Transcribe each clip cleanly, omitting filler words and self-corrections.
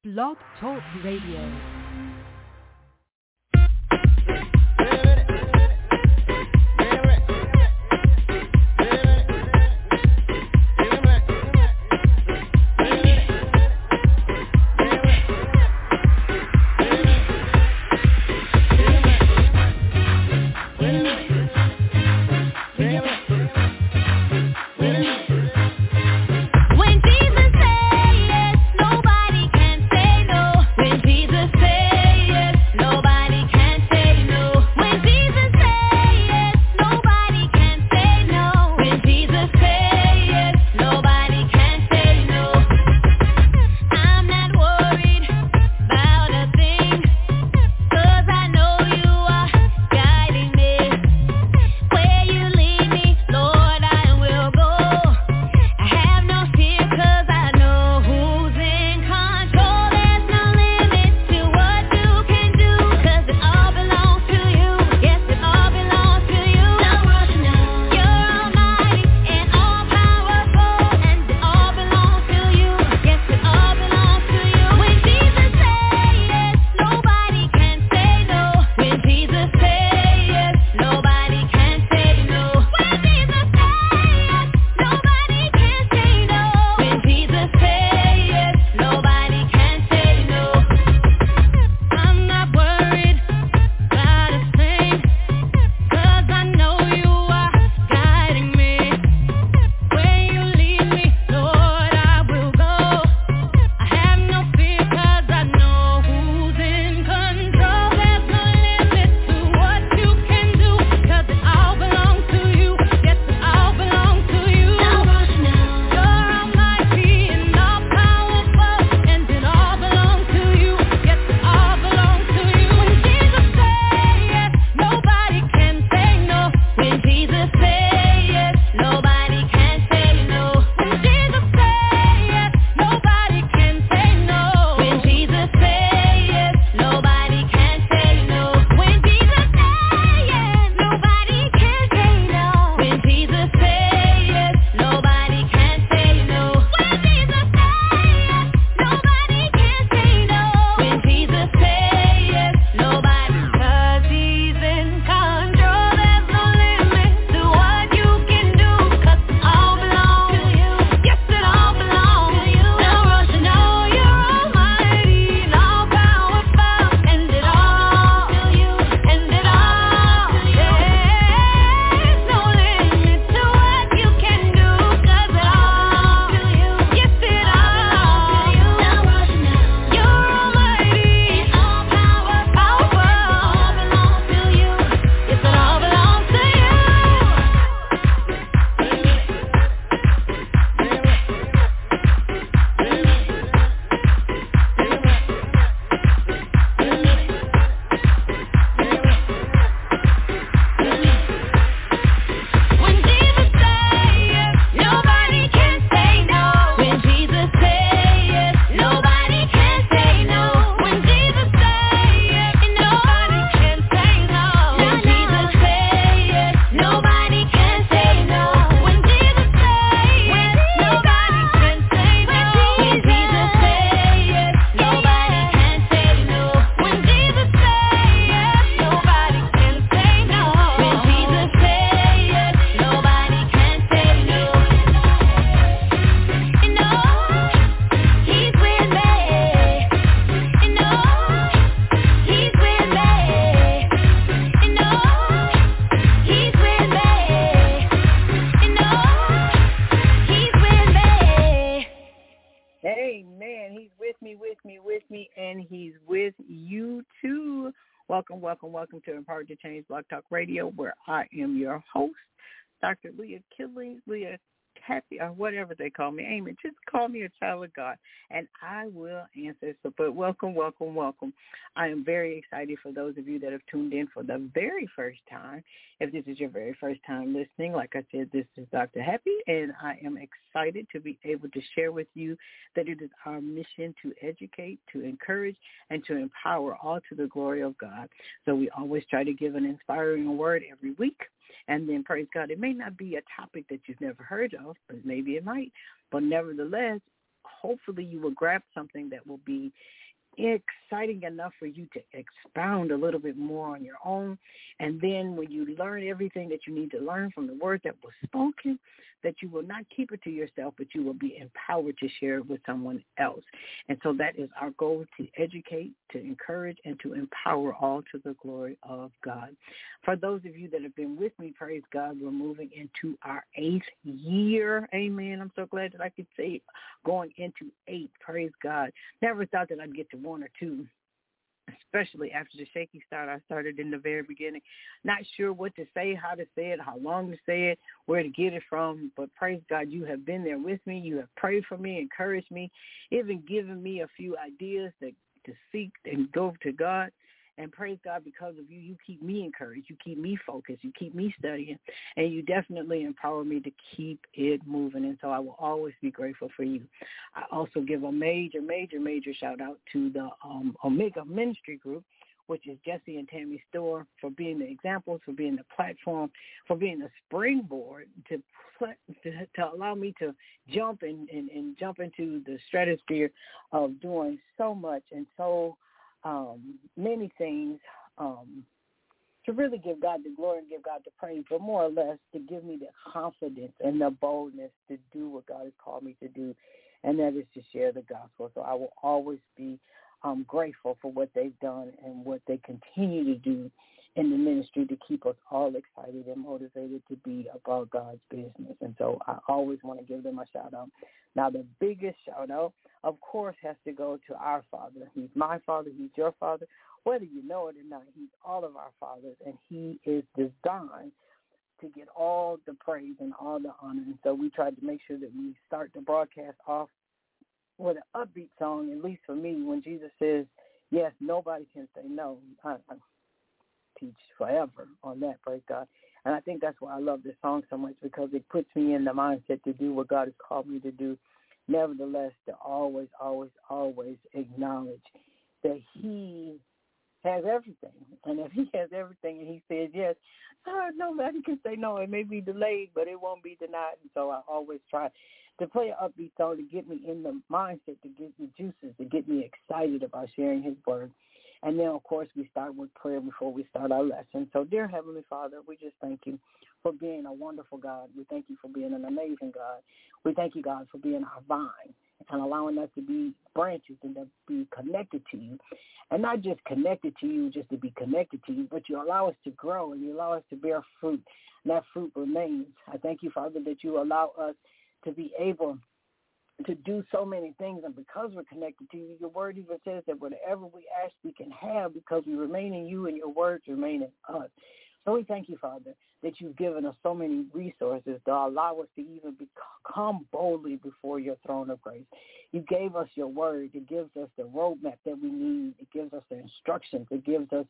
Blog Talk Radio. Welcome to Empowered to Change Blog Talk Radio, where I am your host, Dr. Leah Killings, Leah Happy, or whatever they call me. Amen. Just call me a child of God, and I will answer. So, but welcome. I am very excited for those of you that have tuned in for the very first time. If this is your very first time listening, like I said, this is Dr. Happy, and I am excited to be able to share with you that it is our mission to educate, to encourage, and to empower, all to the glory of God. So we always try to give an inspiring word every week. And then, praise God, it may not be a topic that you've never heard of, but maybe it might. But nevertheless, hopefully you will grab something that will be exciting enough for you to expound a little bit more on your own. And then when you learn everything that you need to learn from the word that was spoken, that you will not keep it to yourself, but you will be empowered to share it with someone else. And so that is our goal, to educate, to encourage, and to empower, all to the glory of God. For those of you that have been with me, praise God, we're moving into our 8th year. Amen. I'm so glad that I could say going into 8. Praise God. Never thought that I'd get to 1 or 2, especially after the shaky start I started in the very beginning. Not sure what to say, how to say it, how long to say it, where to get it from. But praise God, you have been there with me. You have prayed for me, encouraged me, even given me a few ideas to seek and go to God. And praise God, because of you, you keep me encouraged, you keep me focused, you keep me studying, and you definitely empower me to keep it moving. And so I will always be grateful for you. I also give a major, major, major shout out to the Omega Ministry Group, which is Jesse and Tammy Storr, for being the examples, for being the platform, for being the springboard to allow me to jump and jump into the stratosphere of doing so much and so many things to really give God the glory and give God the praise, but more or less to give me the confidence and the boldness to do what God has called me to do, and that is to share the gospel. So I will always be grateful for what they've done and what they continue to do in the ministry to keep us all excited and motivated to be about God's business. And so I always want to give them a shout-out. Now, the biggest shout-out, of course, has to go to our Father. He's my Father. He's your Father. Whether you know it or not, he's all of our fathers, and he is designed to get all the praise and all the honor. And so we tried to make sure that we start the broadcast off with an upbeat song, at least for me, when Jesus says, yes, nobody can say no. I teach forever on that, praise God. And I think that's why I love this song so much, because it puts me in the mindset to do what God has called me to do. Nevertheless, to always, always, always acknowledge that he has everything. And if he has everything and he says yes, nobody can say no. It may be delayed, but it won't be denied. And so I always try to play an upbeat song to get me in the mindset, to get the juices, to get me excited about sharing his word. And then, of course, we start with prayer before we start our lesson. So, dear Heavenly Father, we just thank you for being a wonderful God. We thank you for being an amazing God. We thank you, God, for being our vine and allowing us to be branches and to be connected to you. And not just connected to you just to be connected to you, but you allow us to grow and you allow us to bear fruit, and that fruit remains. I thank you, Father, that you allow us to be able to do so many things, and because we're connected to you, your word even says that whatever we ask we can have because we remain in you and your words remain in us. So we thank you, Father, that you've given us so many resources to allow us to even come boldly before your throne of grace. You gave us your word. It gives us the roadmap that we need. It gives us the instructions. It gives us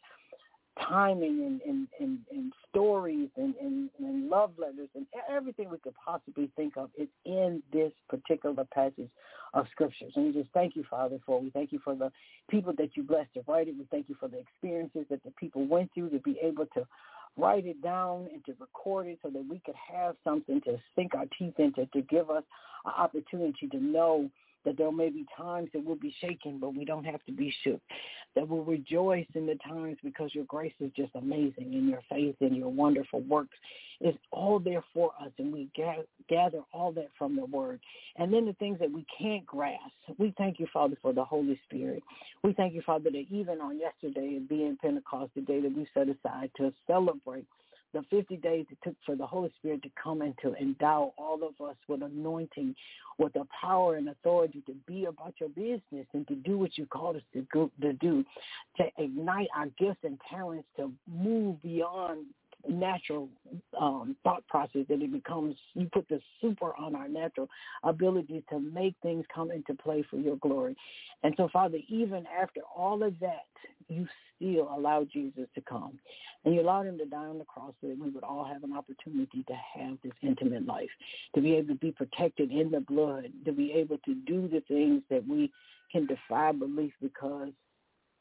timing and stories and love letters and everything we could possibly think of is in this particular passage of scriptures. And we just thank you, Father, for it. We thank you for the people that you blessed to write it. We thank you for the experiences that the people went through to be able to write it down and to record it so that we could have something to sink our teeth into, to give us an opportunity to know that there may be times that we'll be shaken, but we don't have to be shook. That we'll rejoice in the times because your grace is just amazing, and your faith and your wonderful works is all there for us, and we gather all that from the word. And then the things that we can't grasp, we thank you, Father, for the Holy Spirit. We thank you, Father, that even on yesterday, being Pentecost, the day that we set aside to celebrate the 50 days it took for the Holy Spirit to come and to endow all of us with anointing, with the power and authority to be about your business and to do what you called us to do, to ignite our gifts and talents, to move beyond natural thought process, that it becomes, you put the super on our natural ability to make things come into play for your glory. And so, Father, even after all of that, you still allowed Jesus to come. And you allowed him to die on the cross so that we would all have an opportunity to have this intimate life, to be able to be protected in the blood, to be able to do the things that we can defy belief because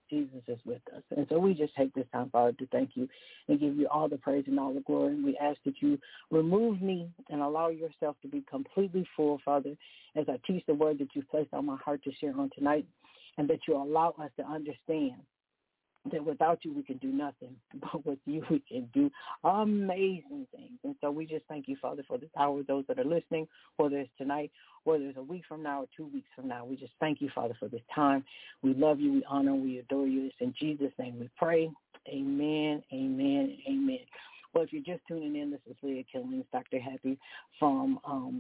Jesus is with us. And so we just take this time, Father, to thank you and give you all the praise and all the glory. And we ask that you remove me and allow yourself to be completely full, Father, as I teach the word that you've placed on my heart to share on tonight, and that you allow us to understand that without you we can do nothing, but with you we can do amazing things. And so we just thank you, Father, for this hour. Those that are listening, whether it's tonight, whether it's a week from now or 2 weeks from now, we just thank you, Father, for this time. We love you, we honor, we adore you. It's in Jesus' name we pray. Amen, amen, amen. Well, if you're just tuning in, this is Leah Killings, Dr. Happy from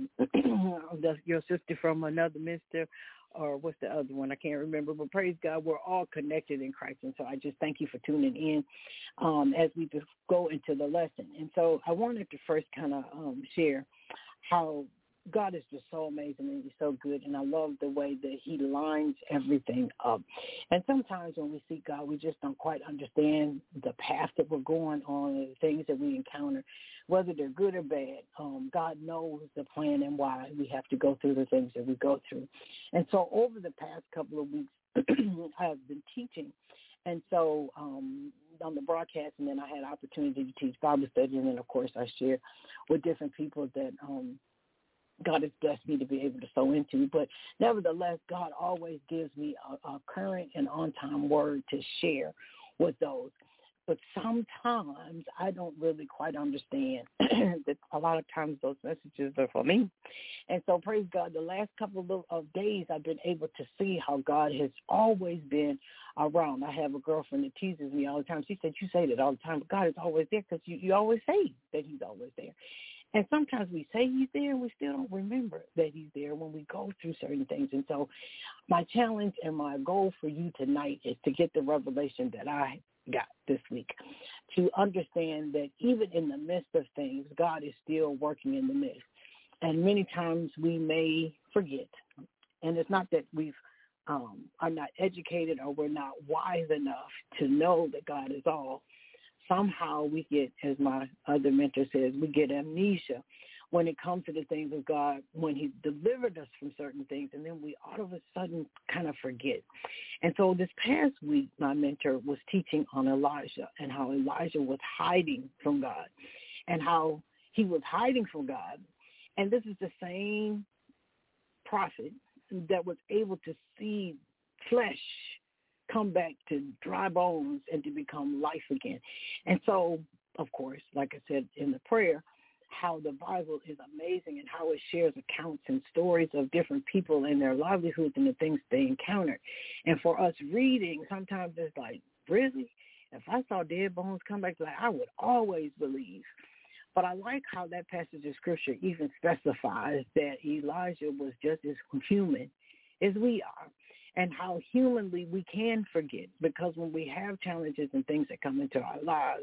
your sister from another mister, or what's the other one? I can't remember, but praise God, we're all connected in Christ. And so I just thank you for tuning in as we just go into the lesson. And so I wanted to first kind of share how God is just so amazing and he's so good. And I love the way that he lines everything up. And sometimes when we seek God, we just don't quite understand the path that we're going on, the things that we encounter, whether they're good or bad. God knows the plan and why we have to go through the things that we go through. And so over the past couple of weeks, I have been teaching. And so on the broadcast, and then I had opportunity to teach Bible study. And then, of course, I share with different people that God has blessed me to be able to sow into. But nevertheless, God always gives me a current and on-time word to share with those. But sometimes I don't really quite understand that a lot of times those messages are for me. And so praise God, the last couple of days I've been able to see how God has always been around. I have a girlfriend that teases me all the time. She said, you say that all the time, but God is always there, because you always say that he's always there. And sometimes we say he's there and we still don't remember that he's there when we go through certain things. And so my challenge and my goal for you tonight is to get the revelation that I got this week, to understand that even in the midst of things, God is still working in the midst. And many times we may forget. And it's not that we've are not educated or we're not wise enough to know that God is all. Somehow we get, as my other mentor says, we get amnesia when it comes to the things of God, when he delivered us from certain things, and then we all of a sudden kind of forget. And so this past week, my mentor was teaching on Elijah and how Elijah was hiding from God and how he was hiding from God. And this is the same prophet that was able to see flesh come back to dry bones and to become life again. And so, of course, like I said in the prayer, how the Bible is amazing and how it shares accounts and stories of different people and their livelihoods and the things they encountered. And for us reading, sometimes it's like, really? If I saw dead bones come back to life, I would always believe. But I like how that passage of Scripture even specifies that Elijah was just as human as we are, and how humanly we can forget, because when we have challenges and things that come into our lives,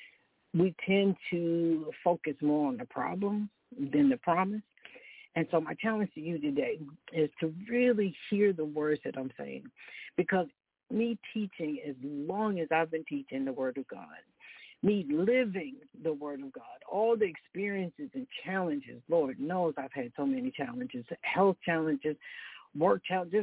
we tend to focus more on the problem than the promise. And so my challenge to you today is to really hear the words that I'm saying, because me teaching as long as I've been teaching the Word of God, me living the Word of God, all the experiences and challenges, Lord knows I've had so many challenges, health challenges, work challenges,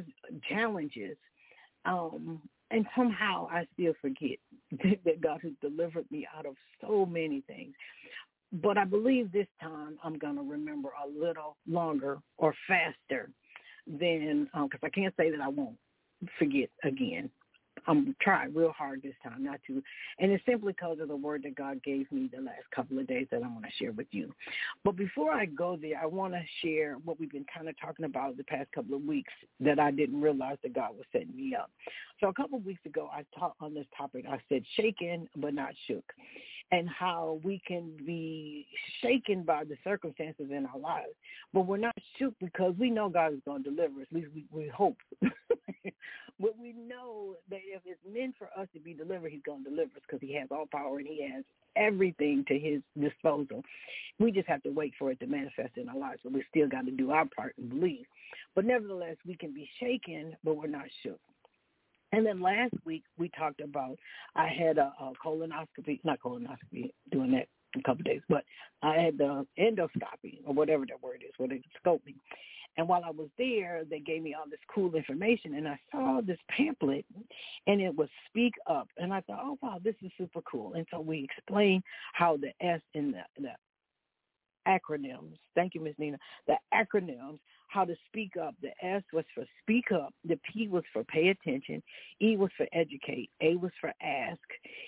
and somehow I still forget that God has delivered me out of so many things. But I believe this time I'm going to remember a little longer or faster than, because I can't say that I won't forget again. I'm trying real hard this time not to. And it's simply because of the word that God gave me the last couple of days that I want to share with you. But before I go there, I want to share what we've been kind of talking about the past couple of weeks that I didn't realize that God was setting me up. So a couple of weeks ago, I taught on this topic. I said shaken but not shook, and how we can be shaken by the circumstances in our lives, but we're not shook because we know God is going to deliver us. At least we hope. But we know that if it's meant for us to be delivered, he's going to deliver us, because he has all power and he has everything to his disposal. We just have to wait for it to manifest in our lives. So we still got to do our part and believe. But nevertheless, we can be shaken, but we're not shook. And then last week we talked about, I had a colonoscopy, doing that a couple of days, but I had the endoscopy, or whatever that word is, where they scope me. And while I was there, they gave me all this cool information, and I saw this pamphlet, and it was Speak Up. And I thought, oh, wow, this is super cool. And so we explained how the S in the acronyms, thank you, Ms. Nina, the acronyms, how to speak up. The S was for speak up. The P was for pay attention. E was for educate. A was for ask.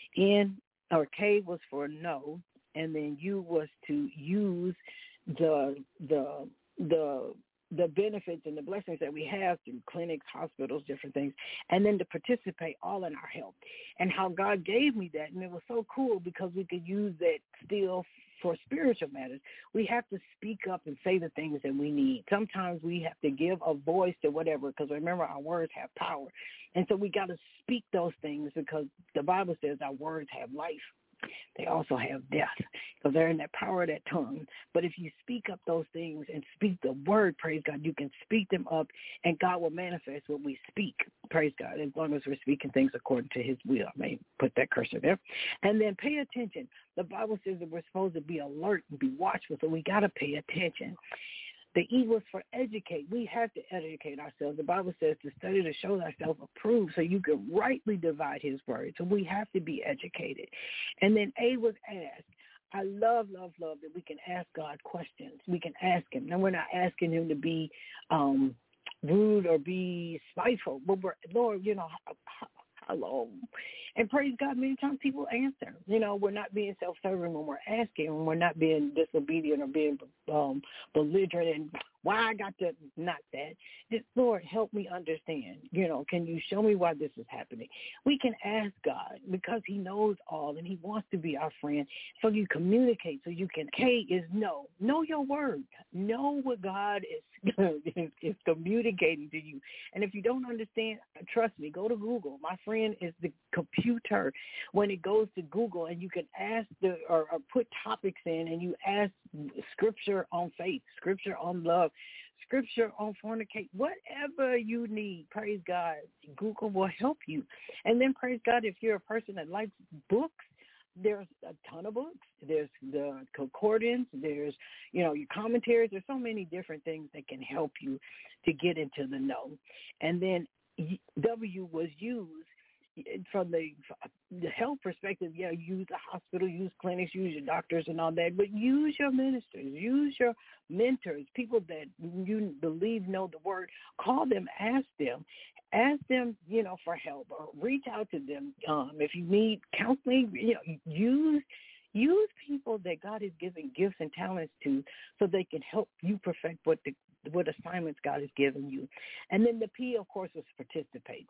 K was for no. And then U was to use the benefits and the blessings that we have through clinics, hospitals, different things, and then to participate all in our health. And how God gave me that, and it was so cool because we could use that still for spiritual matters. We have to speak up and say the things that we need. Sometimes we have to give a voice to whatever, because remember, our words have power. And so we got to speak those things, because the Bible says our words have life. They also have death, because they're in that power of that tongue. But if you speak up those things and speak the word, praise God, you can speak them up, and God will manifest what we speak, praise God, as long as we're speaking things according to his will. I may put that cursor there. And then pay attention. The Bible says that we're supposed to be alert and be watchful, so we got to pay attention. The E was for educate. We have to educate ourselves. The Bible says to study to show thyself approved, so you can rightly divide his word. So we have to be educated. And then A was ask. I love that we can ask God questions. We can ask him. Now, we're not asking him to be rude or be spiteful, but Lord, hello. And praise God, many times people answer. We're not being self-serving when we're asking, when we're not being disobedient or being belligerent and why I got to, not that. Just, Lord, help me understand. Can you show me why this is happening? We can ask God because he knows all and he wants to be our friend. So you communicate, so you can. K is know. Know your word. Know what God is communicating to you. And if you don't understand, trust me, go to Google. My friend is the computer when it goes to Google, and you can ask or put topics in, and you ask scripture on faith, scripture on love, scripture on fornicate, whatever you need, praise God, Google will help you. And then praise God, if you're a person that likes books, there's a ton of books. There's the concordance. There's, your commentaries. There's so many different things that can help you to get into the know. And then W was used from the health perspective. Yeah, use the hospital, use clinics, use your doctors and all that, but use your ministers, use your mentors, people that you believe know the word. Call them, ask them, for help, or reach out to them. If you need counseling, use people that God is giving gifts and talents to, so they can help you perfect what assignments God has given you. And then the P, of course, was participate.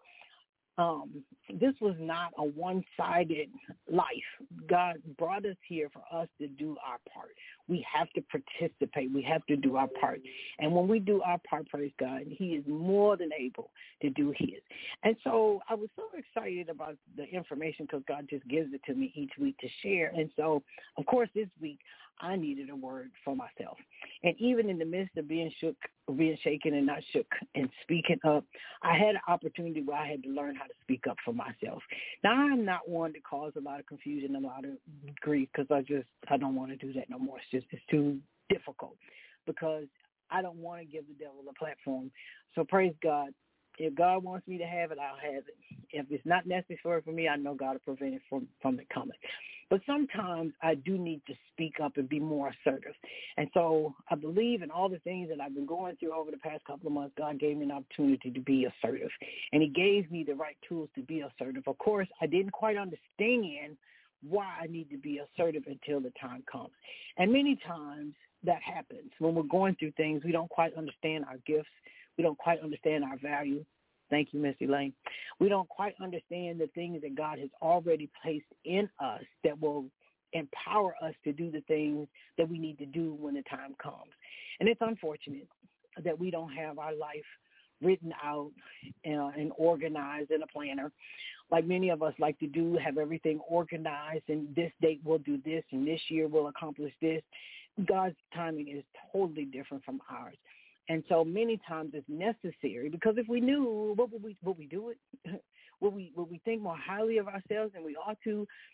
This was not a one-sided life. God brought us here for us to do our part. We have to participate. We have to do our part. And when we do our part, praise God, he is more than able to do his. And so I was so excited about the information, because God just gives it to me each week to share. And so, of course, this week I needed a word for myself. And even in the midst of being shaken and not shook and speaking up, I had an opportunity where I had to learn how to speak up for myself. Now, I'm not one to cause a lot of confusion, a lot of grief, because I don't want to do that no more. It's too difficult, because I don't want to give the devil a platform. So praise God. If God wants me to have it, I'll have it. If it's not necessary for me, I know God will prevent it from it coming. But sometimes I do need to speak up and be more assertive. And so I believe in all the things that I've been going through over the past couple of months, God gave me an opportunity to be assertive. And he gave me the right tools to be assertive. Of course, I didn't quite understand why I need to be assertive until the time comes. And many times that happens. When we're going through things, we don't quite understand our gifts. We don't quite understand our value. Thank you, Miss Elaine. We don't quite understand the things that God has already placed in us that will empower us to do the things that we need to do when the time comes. And it's unfortunate that we don't have our life written out and organized in a planner, like many of us like to do, have everything organized, and this date we'll do this, and this year we'll accomplish this. God's timing is totally different from ours. And so many times it's necessary, because if we knew, would we do it? Would we think more highly of ourselves than we ought to?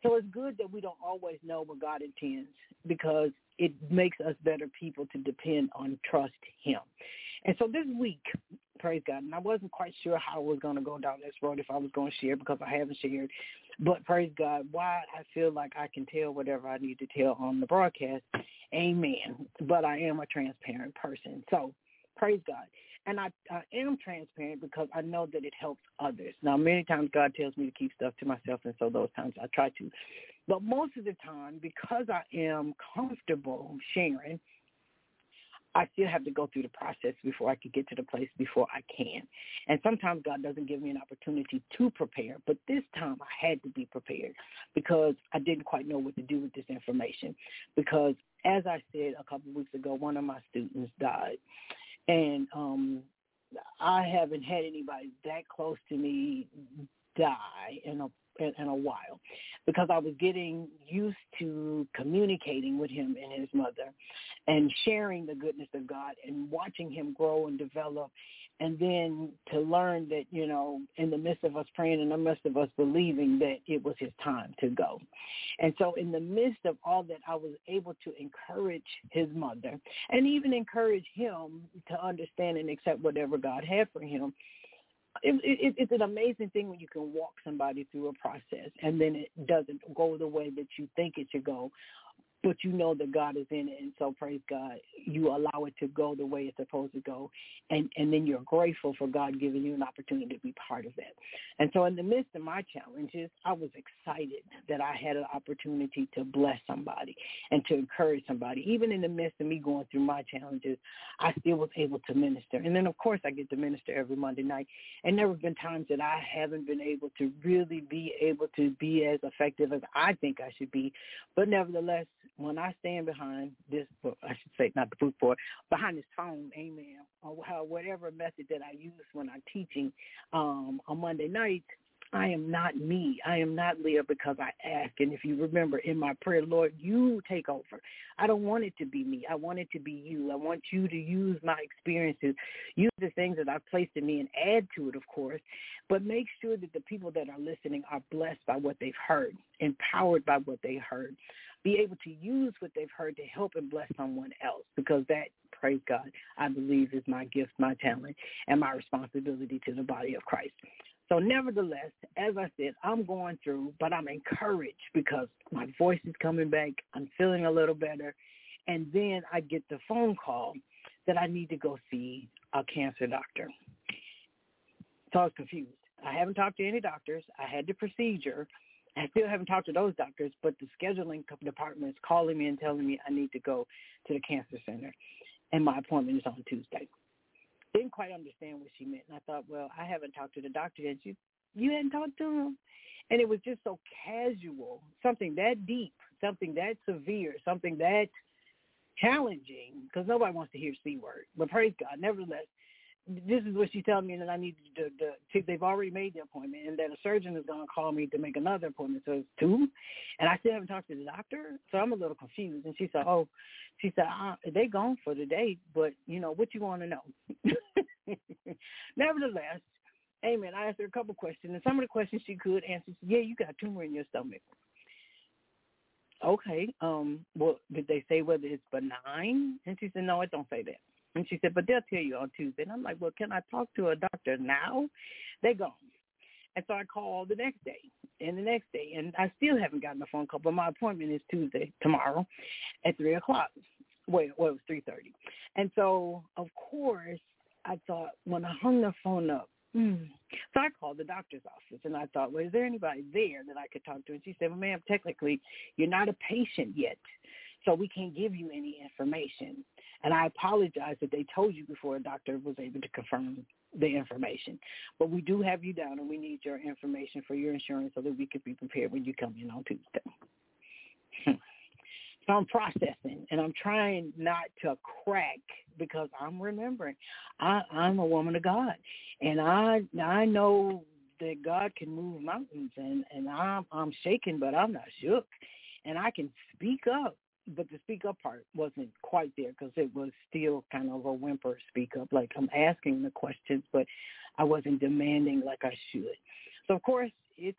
So it's good that we don't always know what God intends, because it makes us better people to depend on, trust him. And so this week, praise God, and I wasn't quite sure how I was going to go down this road, if I was going to share, because I haven't shared. But praise God, why I feel like I can tell whatever I need to tell on the broadcast, amen. But I am a transparent person. So praise God. And I am transparent because I know that it helps others. Now, many times God tells me to keep stuff to myself, and so those times I try to. But most of the time, because I am comfortable sharing, I still have to go through the process before I can get to the place before I can. And sometimes God doesn't give me an opportunity to prepare, but this time I had to be prepared because I didn't quite know what to do with this information. Because as I said a couple of weeks ago, one of my students died. And I haven't had anybody that close to me die in a while, because I was getting used to communicating with him and his mother and sharing the goodness of God and watching him grow and develop. And then to learn that, you know, in the midst of us praying, in the midst of us believing that it was his time to go. And so in the midst of all that, I was able to encourage his mother and even encourage him to understand and accept whatever God had for him. It's an amazing thing when you can walk somebody through a process and then it doesn't go the way that you think it should go, but you know that God is in it. And so praise God, you allow it to go the way it's supposed to go. And then you're grateful for God giving you an opportunity to be part of that. And so in the midst of my challenges, I was excited that I had an opportunity to bless somebody and to encourage somebody. Even in the midst of me going through my challenges, I still was able to minister. And then, of course, I get to minister every Monday night. And there have been times that I haven't been able to really be able to be as effective as I think I should be. But nevertheless, when I stand behind this, I should say not the booth board, behind this phone, amen, or whatever method that I use when I'm teaching on Monday nights, I am not me. I am not Leah because I ask. And if you remember in my prayer, Lord, you take over. I don't want it to be me. I want it to be you. I want you to use my experiences, use the things that I've placed in me and add to it, of course, but make sure that the people that are listening are blessed by what they've heard, empowered by what they heard, be able to use what they've heard to help and bless someone else, because that, praise God, I believe is my gift, my talent, and my responsibility to the body of Christ. So nevertheless, as I said, I'm going through, but I'm encouraged because my voice is coming back. I'm feeling a little better. And then I get the phone call that I need to go see a cancer doctor. So I was confused. I haven't talked to any doctors. I had the procedure. I still haven't talked to those doctors, but the scheduling department is calling me and telling me I need to go to the cancer center, and my appointment is on Tuesday. Didn't quite understand what she meant, and I thought, well, I haven't talked to the doctor yet. You hadn't talked to him? And it was just so casual, something that deep, something that severe, something that challenging, because nobody wants to hear C word. But praise God, nevertheless, this is what she's telling me that I need to they've already made the appointment, and that a surgeon is going to call me to make another appointment. So it's 2, and I still haven't talked to the doctor, so I'm a little confused. And she said, they gone for the day, but, you know, what you want to know? Nevertheless, amen, I asked her a couple questions, and some of the questions she could answer. She said, yeah, you got a tumor in your stomach. Okay, well, did they say whether it's benign? And she said, no, it don't say that. And she said, but they'll tell you on Tuesday. And I'm like, well, can I talk to a doctor now? They gone. And so I called the next day, and I still haven't gotten a phone call, but my appointment is Tuesday, tomorrow, at 3 o'clock. Well, it was 3:30. And so, of course, I thought when I hung the phone up, so I called the doctor's office, and I thought, well, is there anybody there that I could talk to? And she said, well, ma'am, technically, you're not a patient yet, so we can't give you any information. And I apologize that they told you before a doctor was able to confirm the information. But we do have you down, and we need your information for your insurance so that we could be prepared when you come in on Tuesday. So I'm processing, and I'm trying not to crack because I'm remembering I'm a woman of God, and I know that God can move mountains, and I'm shaking, but I'm not shook, and I can speak up. But the speak up part wasn't quite there because it was still kind of a whimper speak up, like I'm asking the questions, but I wasn't demanding like I should. So, of course, it's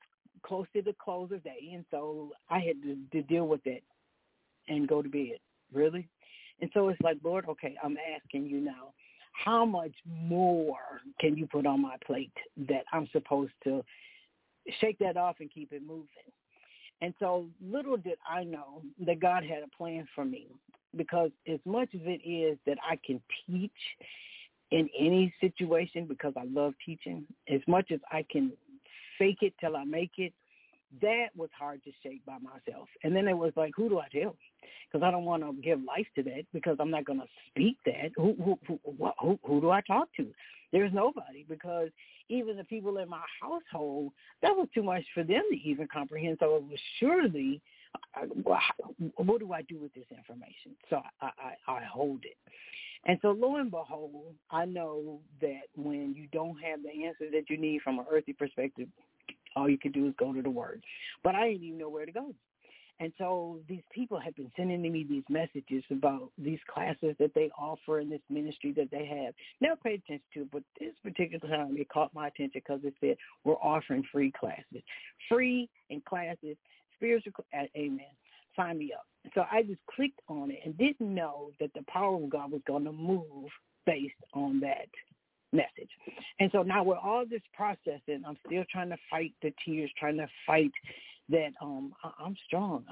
close to the close of day, and so I had to deal with it and go to bed. Really? And so it's like, Lord, okay, I'm asking you now, how much more can you put on my plate that I'm supposed to shake that off and keep it moving? And so little did I know that God had a plan for me, because as much as it is that I can teach in any situation because I love teaching, as much as I can fake it till I make it, that was hard to shake by myself. And then it was like, who do I tell? Because I don't want to give life to that, because I'm not going to speak that. Who do I talk to? There's nobody, because even the people in my household, that was too much for them to even comprehend. So it was surely, what do I do with this information? So I hold it. And so lo and behold, I know that when you don't have the answer that you need from an earthly perspective, all you can do is go to the Word. But I didn't even know where to go. And so these people have been sending me these messages about these classes that they offer in this ministry that they have. Never paid attention to it, but this particular time it caught my attention because it said we're offering free classes. Free and classes, spiritual, amen. Sign me up. So I just clicked on it and didn't know that the power of God was going to move based on that message. And so now with all this processing, I'm still trying to fight the tears, trying to fight that I'm strong.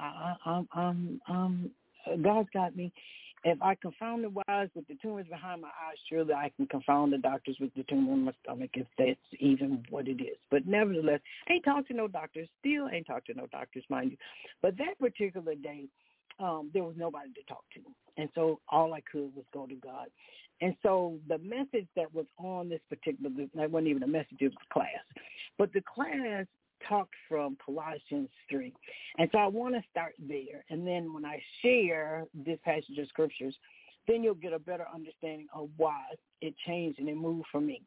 God's got me. If I confound the wise with the tumors behind my eyes, surely I can confound the doctors with the tumor in my stomach, if that's even what it is. But nevertheless, ain't talked to no doctors. Still ain't talked to no doctors, mind you. But that particular day, there was nobody to talk to. And so all I could was go to God. And so the message that was on this particular, that wasn't even a message, it was a class. But the class talked from Colossians 3. And so I want to start there. And then when I share this passage of scriptures, then you'll get a better understanding of why it changed and it moved for me.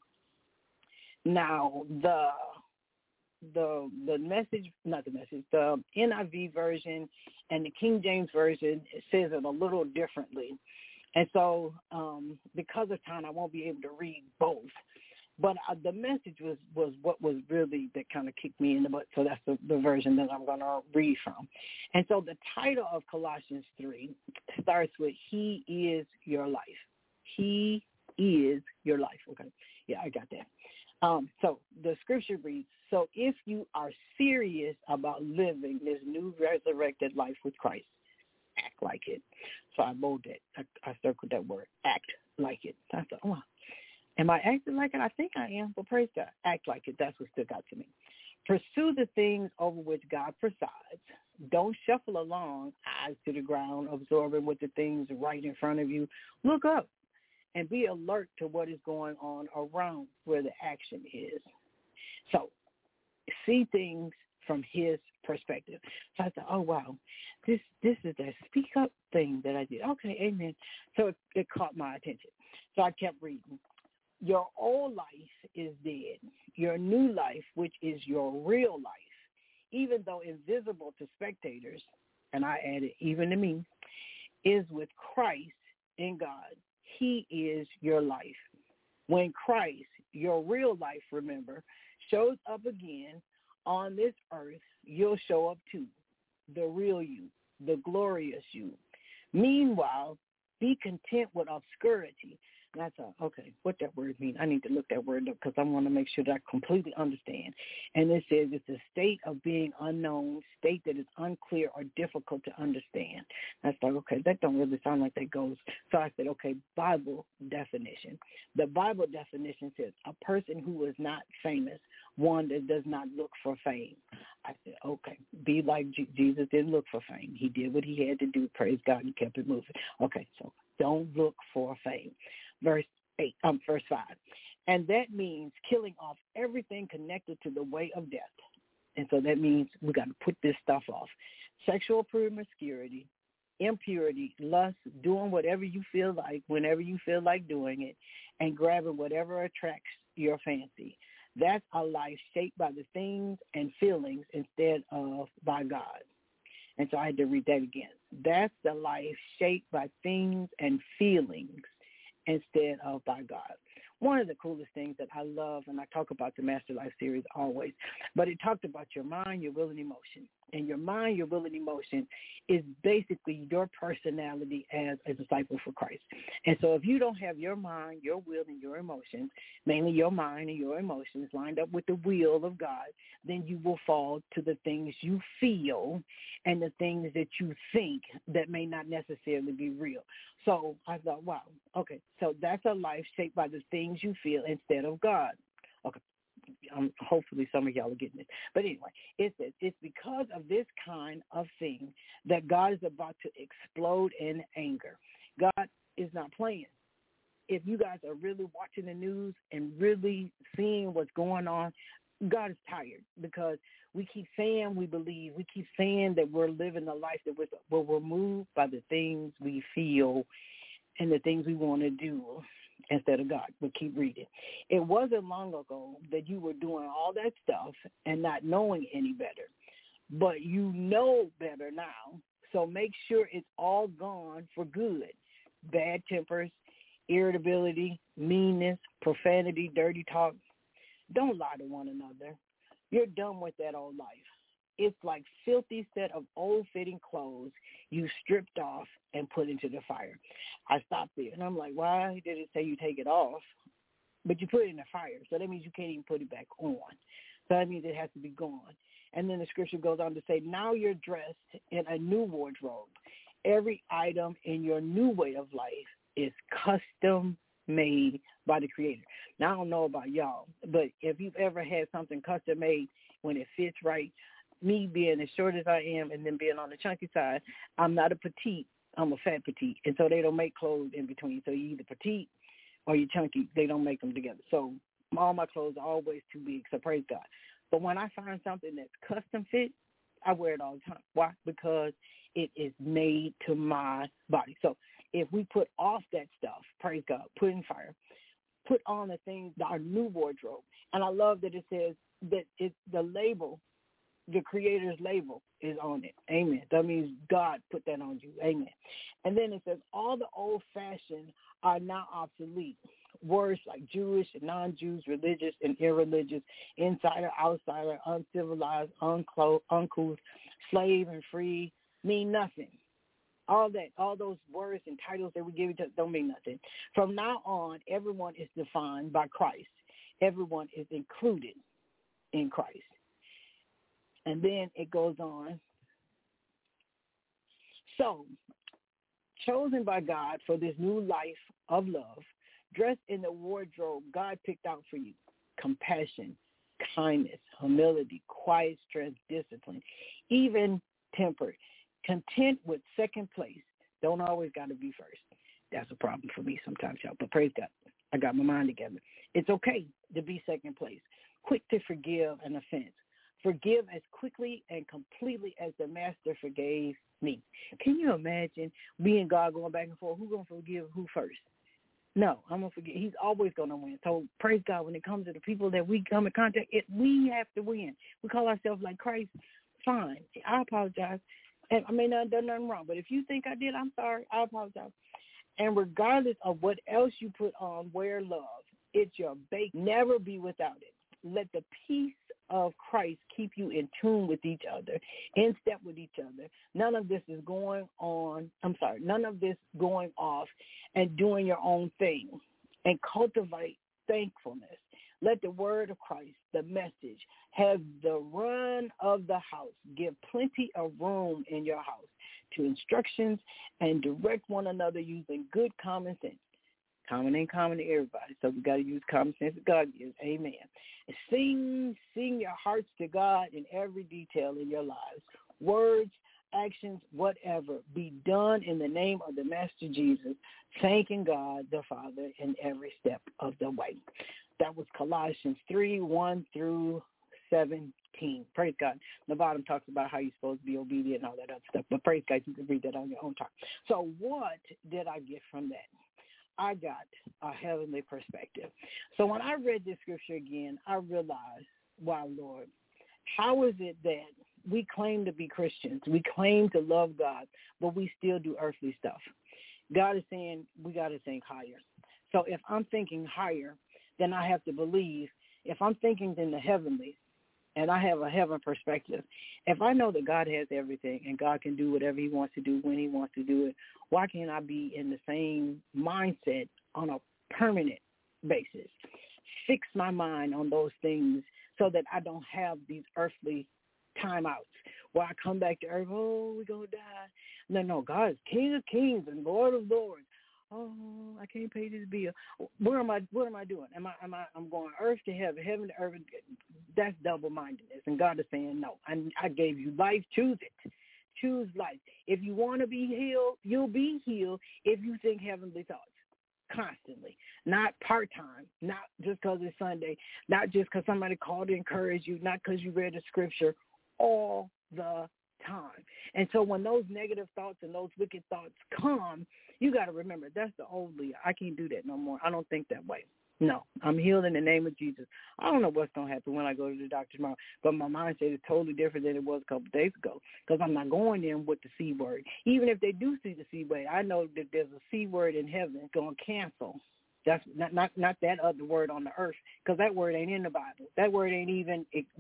Now, the message, not the message, the NIV version and the King James version, it says it a little differently. And so because of time, I won't be able to read both. But the message was what was really that kind of kicked me in the butt. So that's the version that I'm going to read from. And so the title of Colossians 3 starts with, He is your life. He is your life. Okay. Yeah, I got that. So the scripture reads, so if you are serious about living this new resurrected life with Christ, act like it. So I bolded it. I circled that word, act like it. I thought, oh, am I acting like it? I think I am, but praise God. Act like it. That's what stuck out to me. Pursue the things over which God presides. Don't shuffle along, eyes to the ground, absorbing with the things right in front of you. Look up and be alert to what is going on around where the action is. So see things from his perspective. So I thought, oh, wow, this is that speak up thing that I did. Okay, amen. So it caught my attention. So I kept reading. Your old life is dead. Your new life, which is your real life, even though invisible to spectators, and I added even to me, is with Christ in God. He is your life. When Christ, your real life, remember, shows up again on this earth, you'll show up too, the real you, the glorious you. Meanwhile, be content with obscurity. And I thought, okay, what that word mean? I need to look that word up because I want to make sure that I completely understand. And it says it's a state of being unknown, state that is unclear or difficult to understand. And I thought, okay, that don't really sound like that goes. So I said, okay, Bible definition. The Bible definition says a person who is not famous, one that does not look for fame. I said, okay, be like Jesus didn't look for fame. He did what he had to do, praise God, and kept it moving. Okay, so don't look for fame. Verse 5. And that means killing off everything connected to the way of death. And so that means we got to put this stuff off. Sexual promiscuity, impurity, lust, doing whatever you feel like, whenever you feel like doing it, and grabbing whatever attracts your fancy. That's a life shaped by the things and feelings instead of by God. And so I had to read that again. That's the life shaped by things and feelings instead of by God. one of the coolest things that I love, and I talk about the Master Life series always, but it talked about your mind, your will, and emotion. And your mind, your will, and emotion is basically your personality as a disciple for Christ. And so if you don't have your mind, your will, and your emotions, mainly your mind and your emotions lined up with the will of God, then you will fall to the things you feel and the things that you think that may not necessarily be real. So I thought, wow, okay, so that's a life shaped by the things you feel instead of God. Okay. Hopefully some of y'all are getting it. But anyway, it's because of this kind of thing that God is about to explode in anger. God is not playing. If you guys are really watching the news and really seeing what's going on, God is tired because we keep saying we believe. We keep saying that we're living a life that we're moved by the things we feel and the things we want to do instead of God. But keep reading. It wasn't long ago that you were doing all that stuff and not knowing any better. But you know better now, so make sure it's all gone for good. Bad tempers, irritability, meanness, profanity, dirty talk. Don't lie to one another. You're done with that old life. It's like filthy set of old-fitting clothes you stripped off and put into the fire. I stopped there, and I'm like, why did it say you take it off, but you put it in the fire? So that means you can't even put it back on. So that means it has to be gone. And then the scripture goes on to say, now you're dressed in a new wardrobe. Every item in your new way of life is custom made by the Creator. Now, I don't know about y'all, but if you've ever had something custom made when it fits right, me being as short as I am and then being on the chunky side, I'm not a petite, I'm a fat petite. And so they don't make clothes in between. So you're either petite or you're chunky. They don't make them together. So all my clothes are always too big, so praise God. But when I find something that's custom fit, I wear it all the time. Why? Because it is made to my body. So if we put off that stuff, praise God, put in fire, put on the things, our new wardrobe. And I love that it says that it's the label, the Creator's label is on it. Amen. That means God put that on you. Amen. And then it says all the old-fashioned are now obsolete. Words like Jewish and non-Jews, religious and irreligious, insider, outsider, uncivilized, uncouth, slave and free mean nothing. All that, all those words and titles that we give each other don't mean nothing. From now on, everyone is defined by Christ. Everyone is included in Christ. And then it goes on. So, chosen by God for this new life of love, dressed in the wardrobe God picked out for you. Compassion, kindness, humility, quiet strength, discipline, even tempered. Content with second place. Don't always got to be first. That's a problem for me sometimes, y'all. But praise God, I got my mind together. It's okay to be second place. Quick to forgive an offense. Forgive as quickly and completely as the Master forgave me. Can you imagine me and God going back and forth? Who's going to forgive who first? No, I'm going to forget. He's always going to win. So praise God, when it comes to the people that we come in contact with, we have to win. We call ourselves like Christ. Fine. I apologize. And I may not have done nothing wrong, but if you think I did, I'm sorry. I apologize. And regardless of what else you put on, wear love. It's your bake. Never be without it. Let the peace of Christ keep you in tune with each other, in step with each other. None of this is going off and doing your own thing. And cultivate thankfulness. Let the word of Christ, the message, have the run of the house. Give plenty of room in your house to instructions and direct one another using good common sense. Common ain't common to everybody, so we got to use common sense that God gives. Amen. Sing your hearts to God in every detail in your lives. Words, actions, whatever, be done in the name of the Master Jesus, thanking God the Father in every step of the way. That was Colossians 3:1-17. Praise God. The bottom talks about how you're supposed to be obedient and all that other stuff. But praise God, you can read that on your own time. So what did I get from that? I got a heavenly perspective. So when I read this scripture again, I realized, wow, Lord, how is it that we claim to be Christians, we claim to love God, but we still do earthly stuff? God is saying we got to think higher. So if I'm thinking higher, then I have to believe, if I'm thinking in the heavenly and I have a heaven perspective, if I know that God has everything and God can do whatever he wants to do when he wants to do it, why can't I be in the same mindset on a permanent basis? Fix my mind on those things so that I don't have these earthly timeouts where I come back to earth, oh, we're going to die. No, God is King of kings and Lord of lords. Oh, I can't pay this bill. What am I doing? I'm going earth to heaven, heaven to earth. That's double-mindedness. And God is saying, no, I gave you life. Choose it. Choose life. If you want to be healed, you'll be healed if you think heavenly thoughts constantly, not part-time, not just because it's Sunday, not just because somebody called to encourage you, not because you read the scripture, all the time. And so when those negative thoughts and those wicked thoughts come, you got to remember, that's the old Leah. I can't do that no more. I don't think that way. No, I'm healed in the name of Jesus. I don't know what's going to happen when I go to the doctor tomorrow, but my mindset is totally different than it was a couple of days ago because I'm not going in with the C word. Even if they do see the C word, I know that there's a C word in heaven going to cancel. That's not that other word on the earth, because that word ain't in the Bible. That word ain't even,